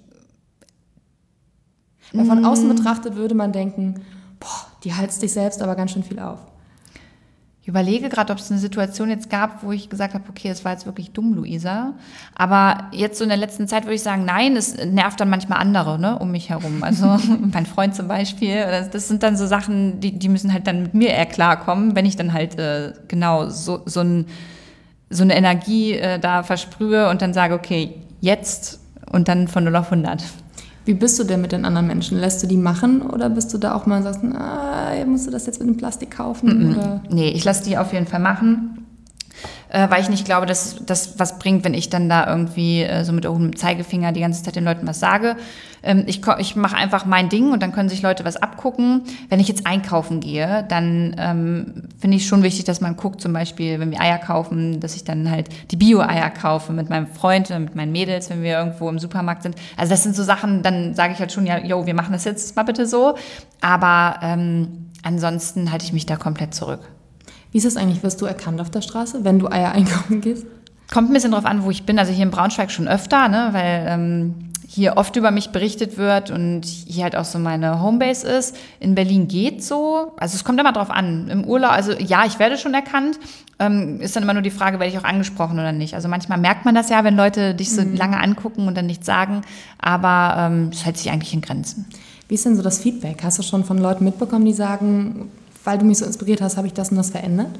Weil von außen betrachtet würde man denken, boah, die halst dich selbst aber ganz schön viel auf. Ich überlege gerade, ob es eine Situation jetzt gab, wo ich gesagt habe, okay, das war jetzt wirklich dumm, Luisa. Aber jetzt so in der letzten Zeit würde ich sagen, nein, es nervt dann manchmal andere, ne, um mich herum. Also mein Freund zum Beispiel. Das, das sind dann so Sachen, die, die müssen halt dann mit mir eher klarkommen, wenn ich dann halt äh, genau so, so, ein, so eine Energie äh, da versprühe und dann sage, okay, jetzt und dann von null auf hundert. Wie bist du denn mit den anderen Menschen? Lässt du die machen oder bist du da auch mal und sagst, ah, musst du das jetzt mit dem Plastik kaufen? Mm-mm. Oder? Nee, ich lasse die auf jeden Fall machen, äh, weil ich nicht glaube, dass das was bringt, wenn ich dann da irgendwie äh, so mit erhobenem Zeigefinger die ganze Zeit den Leuten was sage. Ähm, ich ich mache einfach mein Ding und dann können sich Leute was abgucken. Wenn ich jetzt einkaufen gehe, dann ähm, finde ich schon wichtig, dass man guckt, zum Beispiel, wenn wir Eier kaufen, dass ich dann halt die Bio-Eier kaufe mit meinem Freund oder mit meinen Mädels, wenn wir irgendwo im Supermarkt sind. Also das sind so Sachen, dann sage ich halt schon, ja, yo, wir machen das jetzt mal bitte so. Aber ähm, ansonsten halte ich mich da komplett zurück. Wie ist das eigentlich? Wirst du erkannt auf der Straße, wenn du Eier einkaufen gehst? Kommt ein bisschen drauf an, wo ich bin. Also hier in Braunschweig schon öfter, ne, weil ähm, hier oft über mich berichtet wird und hier halt auch so meine Homebase ist. In Berlin geht so. Also es kommt immer drauf an. Im Urlaub, also ja, ich werde schon erkannt. Ähm, ist dann immer nur die Frage, werde ich auch angesprochen oder nicht. Also manchmal merkt man das ja, wenn Leute dich so mhm. lange angucken und dann nichts sagen. Aber ähm, es hält sich eigentlich in Grenzen. Wie ist denn so das Feedback? Hast du schon von Leuten mitbekommen, die sagen, weil du mich so inspiriert hast, habe ich das und das verändert?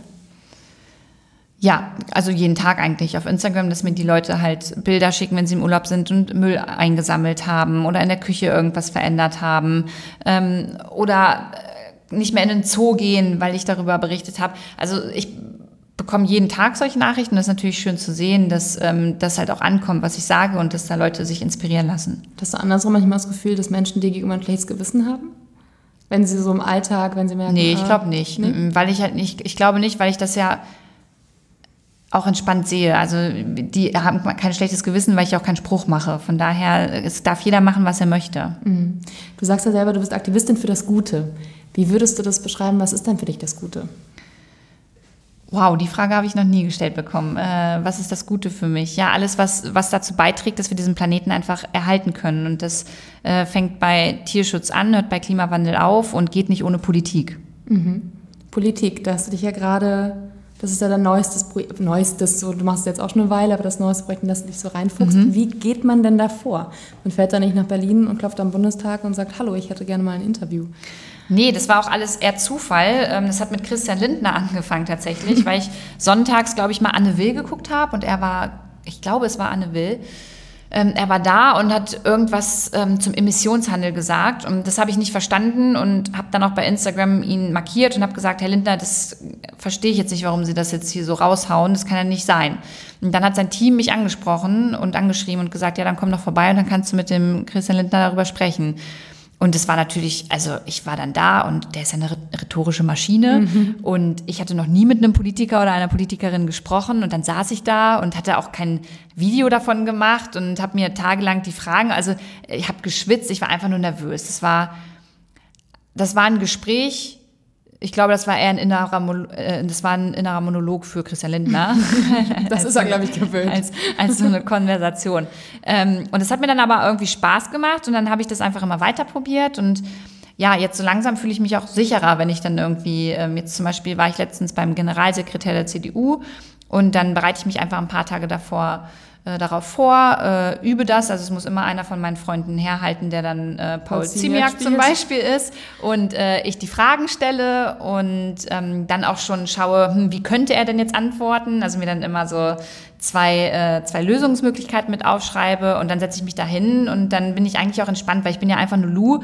Ja, also jeden Tag eigentlich auf Instagram, dass mir die Leute halt Bilder schicken, wenn sie im Urlaub sind und Müll eingesammelt haben oder in der Küche irgendwas verändert haben ähm, oder nicht mehr in den Zoo gehen, weil ich darüber berichtet habe. Also ich bekomme jeden Tag solche Nachrichten. Das ist natürlich schön zu sehen, dass ähm, das halt auch ankommt, was ich sage und dass da Leute sich inspirieren lassen. Hast du andersrum manchmal das Gefühl, dass Menschen dir gegenüber ein schlechtes Gewissen haben? Wenn sie so im Alltag, wenn sie merken... Nee, ich glaube nicht. Nee? Weil ich halt nicht, ich glaube nicht, weil ich das ja auch entspannt sehe. Also die haben kein schlechtes Gewissen, weil ich auch keinen Spruch mache. Von daher, es darf jeder machen, was er möchte. Mhm. Du sagst ja selber, du bist Aktivistin für das Gute. Wie würdest du das beschreiben? Was ist denn für dich das Gute? Wow, die Frage habe ich noch nie gestellt bekommen. Äh, was ist das Gute für mich? Ja, alles, was, was dazu beiträgt, dass wir diesen Planeten einfach erhalten können. Und das äh, fängt bei Tierschutz an, hört bei Klimawandel auf und geht nicht ohne Politik. Mhm. Politik, da hast du dich ja gerade, das ist ja dein neuestes Projekt, neuestes, so, du machst es jetzt auch schon eine Weile, aber das neueste Projekt, in das du dich so reinfuchst. Mhm. Wie geht man denn da vor? Man fährt da nicht nach Berlin und klopft am Bundestag und sagt, hallo, ich hätte gerne mal ein Interview. Nee, das war auch alles eher Zufall. Das hat mit Christian Lindner angefangen tatsächlich, weil ich sonntags, glaube ich, mal Anne Will geguckt habe und er war, ich glaube, es war Anne Will, ähm, er war da und hat irgendwas ähm, zum Emissionshandel gesagt und das habe ich nicht verstanden und habe dann auch bei Instagram ihn markiert und habe gesagt, Herr Lindner, das verstehe ich jetzt nicht, warum Sie das jetzt hier so raushauen, das kann ja nicht sein. Und dann hat sein Team mich angesprochen und angeschrieben und gesagt, ja, dann komm doch vorbei und dann kannst du mit dem Christian Lindner darüber sprechen. Und es war natürlich, also ich war dann da und der ist ja eine rhetorische Maschine mhm. und ich hatte noch nie mit einem Politiker oder einer Politikerin gesprochen und dann saß ich da und hatte auch kein Video davon gemacht und habe mir tagelang die Fragen, also ich habe geschwitzt, ich war einfach nur nervös. Das war, das war ein Gespräch, ich glaube, das war eher ein innerer, äh, das war ein innerer Monolog für Christian Lindner. Das ist er, glaube ich, gewöhnt. Als, als so eine Konversation. Ähm, und das hat mir dann aber irgendwie Spaß gemacht und dann habe ich das einfach immer weiter probiert und ja, jetzt so langsam fühle ich mich auch sicherer, wenn ich dann irgendwie, ähm, jetzt zum Beispiel war ich letztens beim Generalsekretär der C D U und dann bereite ich mich einfach ein paar Tage davor äh, darauf vor, äh, übe das, also es muss immer einer von meinen Freunden herhalten, der dann äh, Paul Ziemiak zum Beispiel ist und äh, ich die Fragen stelle und ähm, dann auch schon schaue, hm, wie könnte er denn jetzt antworten, also mir dann immer so zwei, äh, zwei Lösungsmöglichkeiten mit aufschreibe und dann setze ich mich da hin und dann bin ich eigentlich auch entspannt, weil ich bin ja einfach nur Lou.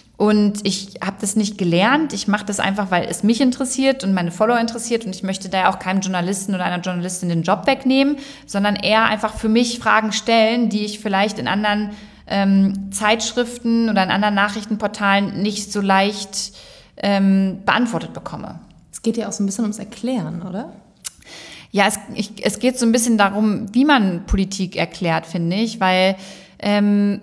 Und ich habe das nicht gelernt, ich mache das einfach, weil es mich interessiert und meine Follower interessiert und ich möchte da ja auch keinem Journalisten oder einer Journalistin den Job wegnehmen, sondern eher einfach für mich Fragen stellen, die ich vielleicht in anderen ähm, Zeitschriften oder in anderen Nachrichtenportalen nicht so leicht ähm, beantwortet bekomme. Es geht ja auch so ein bisschen ums Erklären, oder? Ja, es, ich, es geht so ein bisschen darum, wie man Politik erklärt, finde ich, weil ähm,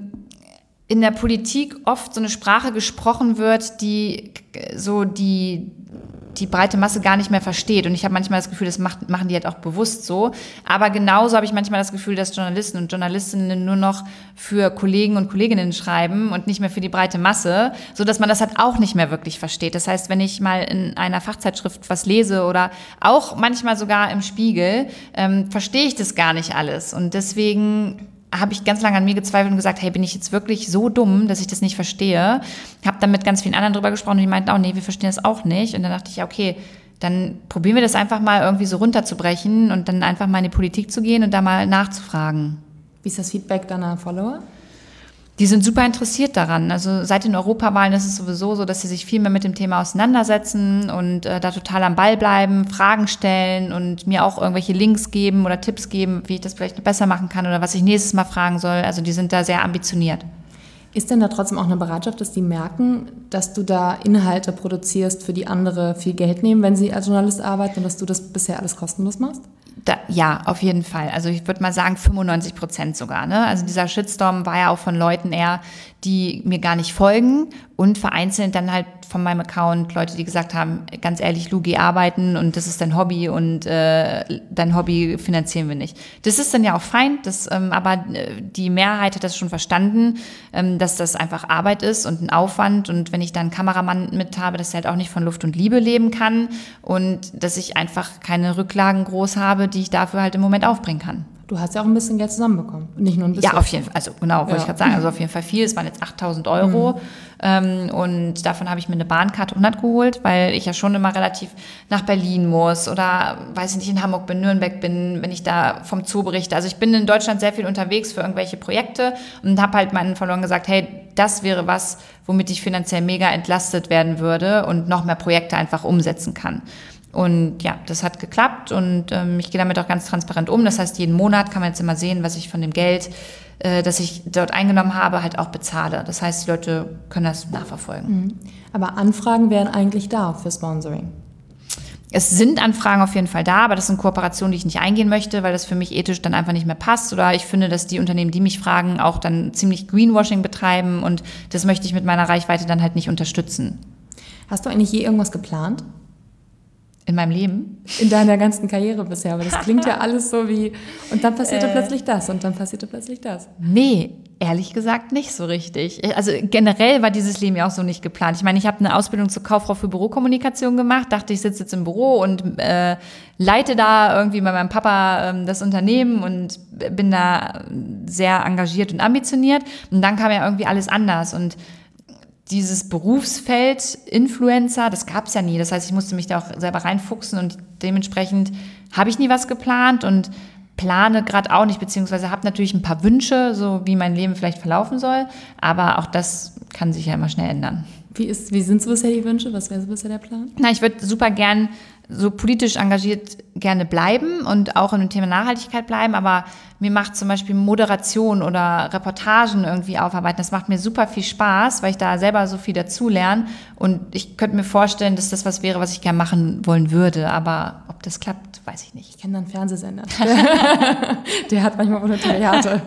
in der Politik oft so eine Sprache gesprochen wird, die so die die breite Masse gar nicht mehr versteht. Und ich habe manchmal das Gefühl, das macht, machen die halt auch bewusst so. Aber genauso habe ich manchmal das Gefühl, dass Journalisten und Journalistinnen nur noch für Kollegen und Kolleginnen schreiben und nicht mehr für die breite Masse, so dass man das halt auch nicht mehr wirklich versteht. Das heißt, wenn ich mal in einer Fachzeitschrift was lese oder auch manchmal sogar im Spiegel, ähm, verstehe ich das gar nicht alles. Und deswegen habe ich ganz lange an mir gezweifelt und gesagt, hey, bin ich jetzt wirklich so dumm, dass ich das nicht verstehe? Habe dann mit ganz vielen anderen drüber gesprochen und die meinten auch, nee, wir verstehen das auch nicht. Und dann dachte ich, ja, okay, dann probieren wir das einfach mal irgendwie so runterzubrechen und dann einfach mal in die Politik zu gehen und da mal nachzufragen. Wie ist das Feedback deiner Follower? Die sind super interessiert daran. Also seit den Europawahlen ist es sowieso so, dass sie sich viel mehr mit dem Thema auseinandersetzen und äh, da total am Ball bleiben, Fragen stellen und mir auch irgendwelche Links geben oder Tipps geben, wie ich das vielleicht noch besser machen kann oder was ich nächstes Mal fragen soll. Also die sind da sehr ambitioniert. Ist denn da trotzdem auch eine Bereitschaft, dass die merken, dass du da Inhalte produzierst, für die andere viel Geld nehmen, wenn sie als Journalist arbeiten und dass du das bisher alles kostenlos machst? Da, ja, auf jeden Fall. Also ich würde mal sagen fünfundneunzig Prozent sogar. Ne? Also dieser Shitstorm war ja auch von Leuten eher, die mir gar nicht folgen und vereinzelt dann halt von meinem Account Leute, die gesagt haben, ganz ehrlich, Lu, geh arbeiten und das ist dein Hobby und äh, dein Hobby finanzieren wir nicht. Das ist dann ja auch fein, das, ähm, aber die Mehrheit hat das schon verstanden, ähm, dass das einfach Arbeit ist und ein Aufwand und wenn ich dann einen Kameramann mit habe, dass er halt auch nicht von Luft und Liebe leben kann und dass ich einfach keine Rücklagen groß habe, die ich dafür halt im Moment aufbringen kann. Du hast ja auch ein bisschen Geld zusammenbekommen, nicht nur ein bisschen. Ja, auf jeden Fall, also genau, wollte ja. ich gerade sagen, also auf jeden Fall viel, es waren jetzt achttausend Euro mhm. ähm, und davon habe ich mir eine Bahnkarte hundert geholt, weil ich ja schon immer relativ nach Berlin muss oder, weiß ich nicht, in Hamburg bin, Nürnberg bin, wenn ich da vom Zoo berichte. Also ich bin in Deutschland sehr viel unterwegs für irgendwelche Projekte und habe halt meinen Followern gesagt, hey, das wäre was, womit ich finanziell mega entlastet werden würde und noch mehr Projekte einfach umsetzen kann. Und ja, das hat geklappt und ähm, ich gehe damit auch ganz transparent um. Das heißt, jeden Monat kann man jetzt immer sehen, was ich von dem Geld, äh, das ich dort eingenommen habe, halt auch bezahle. Das heißt, die Leute können das nachverfolgen. Mhm. Aber Anfragen wären eigentlich da für Sponsoring? Es sind Anfragen auf jeden Fall da, aber das sind Kooperationen, die ich nicht eingehen möchte, weil das für mich ethisch dann einfach nicht mehr passt. Oder ich finde, dass die Unternehmen, die mich fragen, auch dann ziemlich Greenwashing betreiben und das möchte ich mit meiner Reichweite dann halt nicht unterstützen. Hast du eigentlich je irgendwas geplant? In meinem Leben? In deiner ganzen Karriere bisher, aber das klingt ja alles so wie, und dann passierte äh, plötzlich das und dann passierte plötzlich das. Nee, ehrlich gesagt nicht so richtig. Also generell war dieses Leben ja auch so nicht geplant. Ich meine, ich habe eine Ausbildung zur Kauffrau für Bürokommunikation gemacht, dachte, ich sitze jetzt im Büro und äh, leite da irgendwie bei meinem Papa ähm, das Unternehmen und bin da sehr engagiert und ambitioniert. Und dann kam ja irgendwie alles anders und dieses Berufsfeld Influencer, das gab es ja nie. Das heißt, ich musste mich da auch selber reinfuchsen und dementsprechend habe ich nie was geplant und plane gerade auch nicht, beziehungsweise habe natürlich ein paar Wünsche, so wie mein Leben vielleicht verlaufen soll, aber auch das kann sich ja immer schnell ändern. Wie, ist, wie sind so bisher die Wünsche? Was wäre so bisher der Plan? Na, ich würde super gern so politisch engagiert gerne bleiben und auch in dem Thema Nachhaltigkeit bleiben, aber mir macht zum Beispiel Moderation oder Reportagen irgendwie aufarbeiten, das macht mir super viel Spaß, weil ich da selber so viel dazu lerne und ich könnte mir vorstellen, dass das was wäre, was ich gerne machen wollen würde, aber ob das klappt, weiß ich nicht. Ich kenne da einen Fernsehsender, der hat manchmal Volontariate.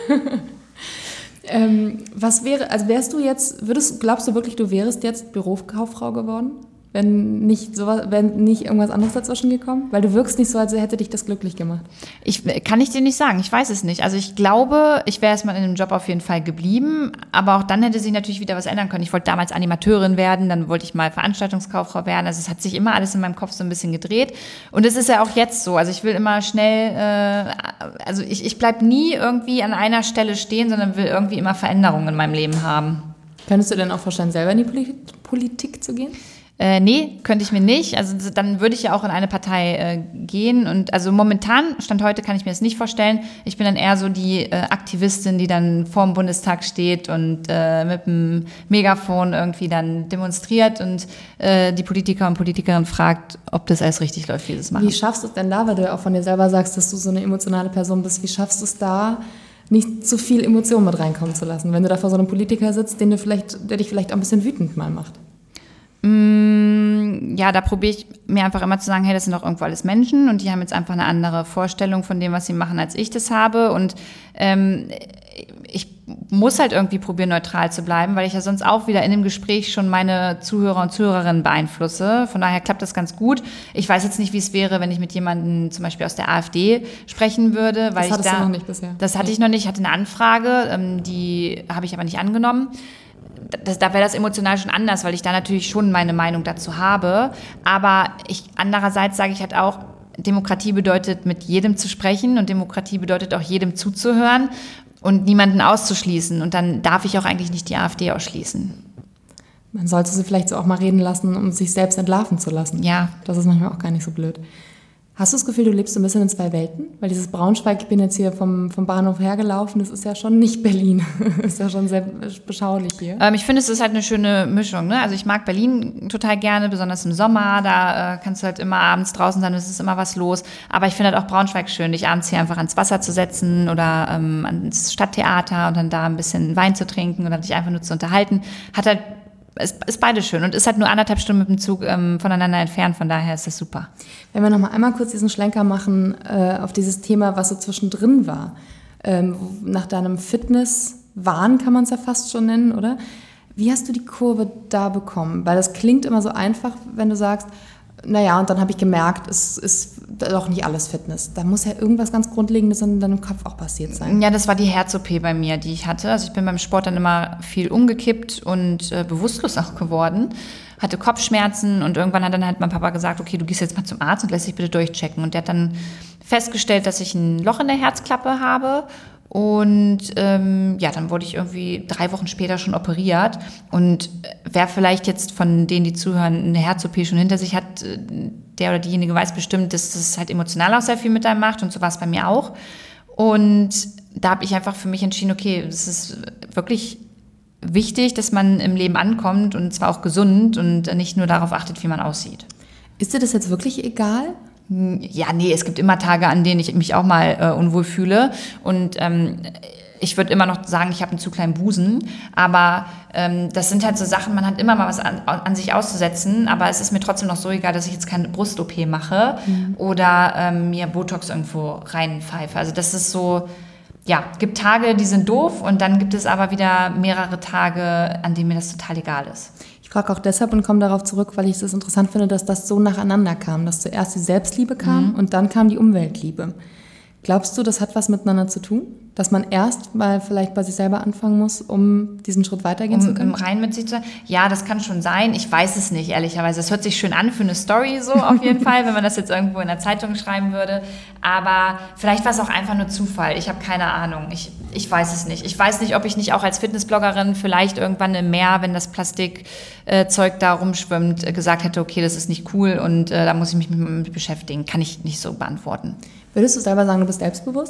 ähm, was wäre, also wärst du jetzt, würdest, glaubst du wirklich, du wärst jetzt Bürokauffrau geworden? Wenn nicht sowas, wenn nicht irgendwas anderes dazwischen gekommen? Weil du wirkst nicht so, als hätte dich das glücklich gemacht. Ich kann ich dir nicht sagen, ich weiß es nicht. Also ich glaube, ich wäre erstmal in dem Job auf jeden Fall geblieben, aber auch dann hätte sich natürlich wieder was ändern können. Ich wollte damals Animateurin werden, dann wollte ich mal Veranstaltungskauffrau werden. Also es hat sich immer alles in meinem Kopf so ein bisschen gedreht. Und es ist ja auch jetzt so. Also ich will immer schnell, äh, also ich, ich bleibe nie irgendwie an einer Stelle stehen, sondern will irgendwie immer Veränderungen in meinem Leben haben. Könntest du denn auch vorstellen, selber in die Politik zu gehen? Äh, nee, könnte ich mir nicht. Also dann würde ich ja auch in eine Partei äh, gehen. Und also momentan, Stand heute, kann ich mir das nicht vorstellen. Ich bin dann eher so die äh, Aktivistin, die dann vor dem Bundestag steht und äh, mit dem Megafon irgendwie dann demonstriert und äh, die Politiker und Politikerinnen fragt, ob das alles richtig läuft, wie sie es machen. Wie schaffst du es denn da, weil du ja auch von dir selber sagst, dass du so eine emotionale Person bist, wie schaffst du es da, nicht zu viel Emotion mit reinkommen zu lassen, wenn du da vor so einem Politiker sitzt, den du vielleicht, der dich vielleicht auch ein bisschen wütend mal macht? Ja, da probiere ich mir einfach immer zu sagen, hey, das sind doch irgendwo alles Menschen und die haben jetzt einfach eine andere Vorstellung von dem, was sie machen, als ich das habe und ähm, ich muss halt irgendwie probieren, neutral zu bleiben, weil ich ja sonst auch wieder in dem Gespräch schon meine Zuhörer und Zuhörerinnen beeinflusse. Von daher klappt das ganz gut. Ich weiß jetzt nicht, wie es wäre, wenn ich mit jemandem zum Beispiel aus der AfD sprechen würde. Weil das hattest ich da, du noch nicht bisher. Das hatte ich noch nicht. Ich hatte eine Anfrage, ähm, die habe ich aber nicht angenommen. Das, da wäre das emotional schon anders, weil ich da natürlich schon meine Meinung dazu habe. Aber ich, andererseits sage ich halt auch, Demokratie bedeutet, mit jedem zu sprechen und Demokratie bedeutet auch, jedem zuzuhören und niemanden auszuschließen. Und dann darf ich auch eigentlich nicht die AfD ausschließen. Man sollte sie vielleicht so auch mal reden lassen, um sich selbst entlarven zu lassen. Ja. Das ist manchmal auch gar nicht so blöd. Hast du das Gefühl, du lebst so ein bisschen in zwei Welten? Weil dieses Braunschweig, ich bin jetzt hier vom, vom Bahnhof hergelaufen, das ist ja schon nicht Berlin. Das ist ja schon sehr beschaulich hier. Ähm, ich finde, es ist halt eine schöne Mischung. Ne? Also ich mag Berlin total gerne, besonders im Sommer. Da äh, kannst du halt immer abends draußen sein, es ist immer was los. Aber ich finde halt auch Braunschweig schön, dich abends hier einfach ans Wasser zu setzen oder ähm, ans Stadttheater und dann da ein bisschen Wein zu trinken oder dich einfach nur zu unterhalten. Hat halt Ist, ist beides schön und ist halt nur anderthalb Stunden mit dem Zug ähm, voneinander entfernt, von daher ist das super. Wenn wir noch mal einmal kurz diesen Schlenker machen äh, auf dieses Thema, was so zwischendrin war, ähm, nach deinem Fitness-Wahn kann man es ja fast schon nennen, oder? Wie hast du die Kurve da bekommen? Weil das klingt immer so einfach, wenn du sagst, naja, und dann habe ich gemerkt, es ist doch nicht alles Fitness. Da muss ja irgendwas ganz Grundlegendes in deinem Kopf auch passiert sein. Ja, das war die Herz-O P bei mir, die ich hatte. Also ich bin beim Sport dann immer viel umgekippt und äh, bewusstlos auch geworden. Hatte Kopfschmerzen und irgendwann hat dann halt mein Papa gesagt, okay, du gehst jetzt mal zum Arzt und lässt dich bitte durchchecken. Und der hat dann festgestellt, dass ich ein Loch in der Herzklappe habe. Und ähm, ja, dann wurde ich irgendwie drei Wochen später schon operiert. Und wer vielleicht jetzt von denen, die zuhören, eine Herz-O P schon hinter sich hat, der oder diejenige weiß bestimmt, dass das halt emotional auch sehr viel mit einem macht. Und so war es bei mir auch. Und da habe ich einfach für mich entschieden, okay, es ist wirklich wichtig, dass man im Leben ankommt und zwar auch gesund und nicht nur darauf achtet, wie man aussieht. Ist dir das jetzt wirklich egal? Ja, nee, es gibt immer Tage, an denen ich mich auch mal äh, unwohl fühle und ähm, ich würde immer noch sagen, ich habe einen zu kleinen Busen, aber ähm, das sind halt so Sachen, man hat immer mal was an, an sich auszusetzen, aber es ist mir trotzdem noch so egal, dass ich jetzt keine Brust-O P mache mhm. oder ähm, mir Botox irgendwo reinpfeife. Also das ist so, ja, gibt Tage, die sind doof und dann gibt es aber wieder mehrere Tage, an denen mir das total egal ist. Ich frage auch deshalb und komme darauf zurück, weil ich es interessant finde, dass das so nacheinander kam, dass zuerst die Selbstliebe kam mhm. und dann kam die Umweltliebe. Glaubst du, das hat was miteinander zu tun? Dass man erst mal vielleicht bei sich selber anfangen muss, um diesen Schritt weitergehen um, zu können? Um rein mit sich zu sein? Ja, das kann schon sein. Ich weiß es nicht, ehrlicherweise. Es hört sich schön an für eine Story so auf jeden Fall, wenn man das jetzt irgendwo in der Zeitung schreiben würde. Aber vielleicht war es auch einfach nur Zufall. Ich habe keine Ahnung. Ich, ich weiß es nicht. Ich weiß nicht, ob ich nicht auch als Fitnessbloggerin vielleicht irgendwann im Meer, wenn das Plastikzeug äh, da rumschwimmt, äh, gesagt hätte, okay, das ist nicht cool und äh, da muss ich mich mit, mit beschäftigen. Kann ich nicht so beantworten. Würdest du selber sagen, du bist selbstbewusst?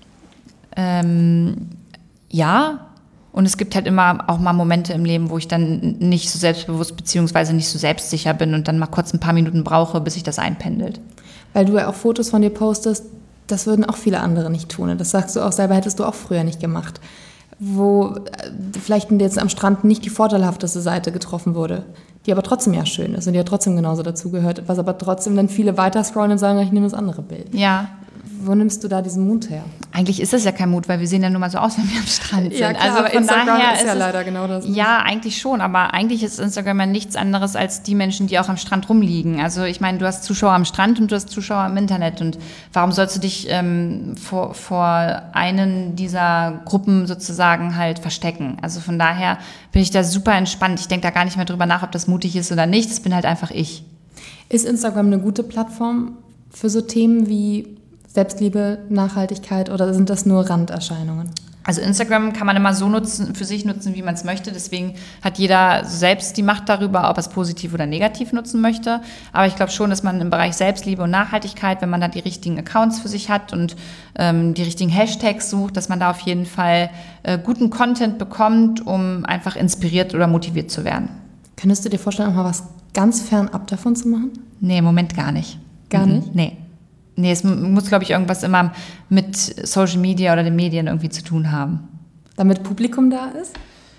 Ähm, ja, und es gibt halt immer auch mal Momente im Leben, wo ich dann nicht so selbstbewusst beziehungsweise nicht so selbstsicher bin und dann mal kurz ein paar Minuten brauche, bis sich das einpendelt. Weil du ja auch Fotos von dir postest, das würden auch viele andere nicht tun. Das sagst du auch selber, hättest du auch früher nicht gemacht. Wo vielleicht jetzt am Strand nicht die vorteilhafteste Seite getroffen wurde, die aber trotzdem ja schön ist und die ja trotzdem genauso dazugehört, was aber trotzdem dann viele weiter scrollen und sagen, ich nehme das andere Bild. Ja. Wo nimmst du da diesen Mut her? Eigentlich ist das ja kein Mut, weil wir sehen ja nun mal so aus, wenn wir am Strand sind. Ja, klar, also aber von Instagram daher ist ja ist leider es, genau das. Ja, eigentlich schon, aber eigentlich ist Instagram ja nichts anderes als die Menschen, die auch am Strand rumliegen. Also ich meine, du hast Zuschauer am Strand und du hast Zuschauer im Internet und warum sollst du dich ähm, vor, vor einen dieser Gruppen sozusagen halt verstecken? Also von daher bin ich da super entspannt. Ich denke da gar nicht mehr drüber nach, ob das mutig ist oder nicht. Das bin halt einfach ich. Ist Instagram eine gute Plattform für so Themen wie Selbstliebe, Nachhaltigkeit oder sind das nur Randerscheinungen? Also Instagram kann man immer so nutzen, für sich nutzen, wie man es möchte. Deswegen hat jeder selbst die Macht darüber, ob er es positiv oder negativ nutzen möchte. Aber ich glaube schon, dass man im Bereich Selbstliebe und Nachhaltigkeit, wenn man da die richtigen Accounts für sich hat und ähm, die richtigen Hashtags sucht, dass man da auf jeden Fall äh, guten Content bekommt, um einfach inspiriert oder motiviert zu werden. Könntest du dir vorstellen, auch mal was ganz fernab davon zu machen? Nee, im Moment gar nicht. Gar mhm. nicht? Nee. Nee, es muss, glaube ich, irgendwas immer mit Social Media oder den Medien irgendwie zu tun haben. Damit Publikum da ist?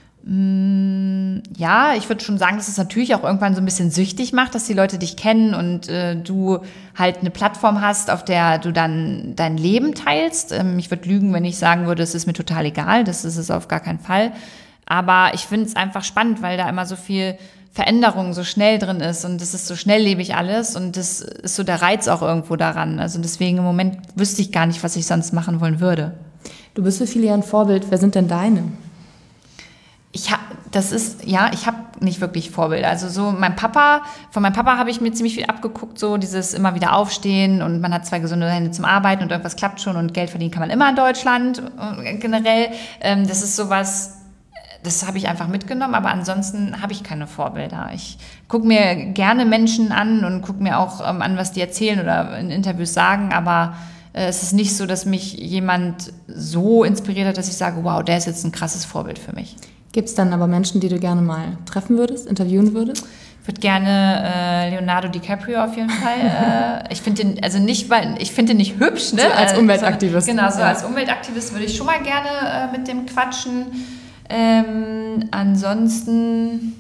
Mm, ja, ich würde schon sagen, dass es natürlich auch irgendwann so ein bisschen süchtig macht, dass die Leute dich kennen und äh, du halt eine Plattform hast, auf der du dann dein Leben teilst. Ähm, ich würde lügen, wenn ich sagen würde, es ist mir total egal. Das ist es auf gar keinen Fall. Aber ich finde es einfach spannend, weil da immer so viel Veränderung so schnell drin ist und das ist so schnelllebig alles und das ist so der Reiz auch irgendwo daran. Also deswegen im Moment wüsste ich gar nicht, was ich sonst machen wollen würde. Du bist für viele ja ein Vorbild. Wer sind denn deine? Ich habe, das ist, ja, ich habe nicht wirklich Vorbilder. Also so mein Papa, von meinem Papa habe ich mir ziemlich viel abgeguckt, so dieses immer wieder aufstehen und man hat zwei gesunde Hände zum Arbeiten und irgendwas klappt schon und Geld verdienen kann man immer in Deutschland generell. Das ist sowas, das habe ich einfach mitgenommen, aber ansonsten habe ich keine Vorbilder. Ich gucke mir gerne Menschen an und gucke mir auch ähm, an, was die erzählen oder in Interviews sagen, aber äh, es ist nicht so, dass mich jemand so inspiriert hat, dass ich sage, wow, der ist jetzt ein krasses Vorbild für mich. Gibt es dann aber Menschen, die du gerne mal treffen würdest, interviewen würdest? Ich würde gerne äh, Leonardo DiCaprio auf jeden Fall. äh, ich finde den, also nicht, weil ich finde den nicht hübsch, ne? So als Umweltaktivist. Genau, so ja. als Umweltaktivist würde ich schon mal gerne äh, mit dem quatschen. Ähm, ansonsten,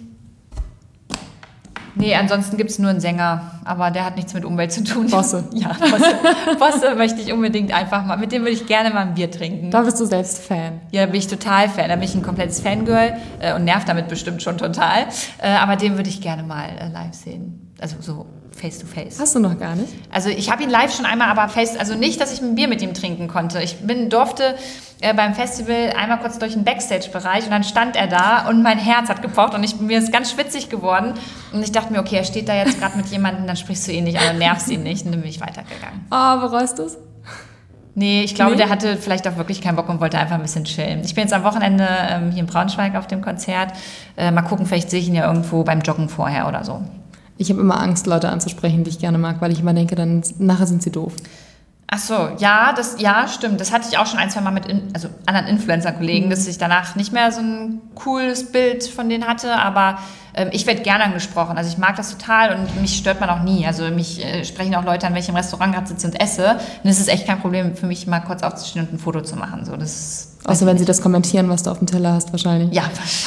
nee, ansonsten gibt es nur einen Sänger, aber der hat nichts mit Umwelt zu tun. Bosse. Ja, Bosse. Bosse möchte ich unbedingt einfach mal, mit dem würde ich gerne mal ein Bier trinken. Da bist du selbst Fan. Ja, da bin ich total Fan, da bin ich ein komplettes Fangirl äh, und nervt damit bestimmt schon total, äh, aber den würde ich gerne mal äh, live sehen, also so face to face. Hast du noch gar nicht? Also ich habe ihn live schon einmal, aber face, also nicht, dass ich ein Bier mit ihm trinken konnte. Ich bin, durfte äh, beim Festival einmal kurz durch den Backstage-Bereich und dann stand er da und mein Herz hat gepocht und ich, mir ist ganz schwitzig geworden und ich dachte mir, okay, er steht da jetzt gerade mit jemandem, dann sprichst du ihn nicht, aber nervst ihn nicht und dann bin ich weitergegangen. Ah, oh, bereust du es? Nee, ich glaube, nee? der hatte vielleicht auch wirklich keinen Bock und wollte einfach ein bisschen chillen. Ich bin jetzt am Wochenende ähm, hier in Braunschweig auf dem Konzert. Äh, mal gucken, vielleicht sehe ich ihn ja irgendwo beim Joggen vorher oder so. Ich habe immer Angst, Leute anzusprechen, die ich gerne mag, weil ich immer denke, dann nachher sind sie doof. Ach so, ja, das, ja, stimmt. Das hatte ich auch schon ein, zwei Mal mit in, also anderen Influencer-Kollegen, mhm. dass ich danach nicht mehr so ein cooles Bild von denen hatte, aber ähm, ich werde gerne angesprochen. Also ich mag das total und mich stört man auch nie. Also mich äh, sprechen auch Leute an, wenn ich im Restaurant gerade sitze und esse. Und es ist echt kein Problem für mich, mal kurz aufzustehen und ein Foto zu machen. So, das ist, außer wenn sie das kommentieren, was du auf dem Teller hast, wahrscheinlich. Ja.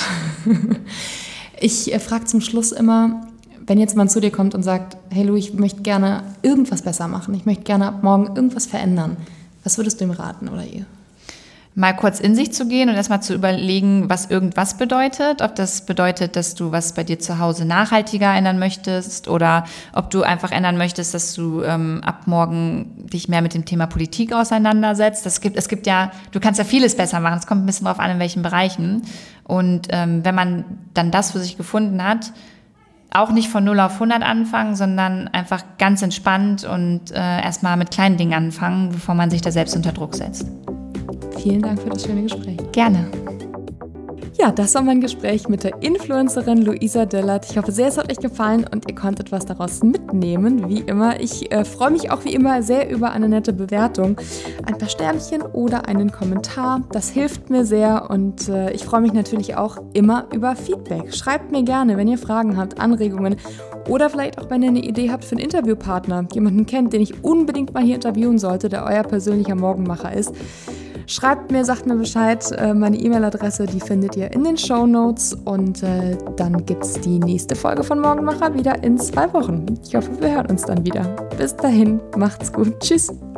Ich äh, frage zum Schluss immer, wenn jetzt jemand zu dir kommt und sagt, hey Lou, ich möchte gerne irgendwas besser machen, ich möchte gerne ab morgen irgendwas verändern, was würdest du ihm raten oder ihr? mal kurz in sich zu gehen und erstmal zu überlegen, was irgendwas bedeutet. Ob das bedeutet, dass du was bei dir zu Hause nachhaltiger ändern möchtest oder ob du einfach ändern möchtest, dass du ähm, ab morgen dich mehr mit dem Thema Politik auseinandersetzt. Das gibt, es gibt ja, du kannst ja vieles besser machen. Es kommt ein bisschen drauf an, in welchen Bereichen. Und ähm, wenn man dann das für sich gefunden hat, auch nicht von null auf hundert anfangen, sondern einfach ganz entspannt und äh, erstmal mit kleinen Dingen anfangen, bevor man sich da selbst unter Druck setzt. Vielen Dank für das schöne Gespräch. Gerne. Ja, das war mein Gespräch mit der Influencerin Luisa Dellert. Ich hoffe sehr, es hat euch gefallen und ihr konntet was daraus mitnehmen, wie immer. Ich äh, freue mich auch wie immer sehr über eine nette Bewertung, ein paar Sternchen oder einen Kommentar. Das hilft mir sehr und äh, ich freue mich natürlich auch immer über Feedback. Schreibt mir gerne, wenn ihr Fragen habt, Anregungen oder vielleicht auch, wenn ihr eine Idee habt für einen Interviewpartner, jemanden kennt, den ich unbedingt mal hier interviewen sollte, der euer persönlicher Morgenmacher ist. Schreibt mir, sagt mir Bescheid, meine E-Mail-Adresse, die findet ihr in den Shownotes und äh, dann gibt's die nächste Folge von Morgenmacher wieder in zwei Wochen. Ich hoffe, wir hören uns dann wieder. Bis dahin, macht's gut, tschüss.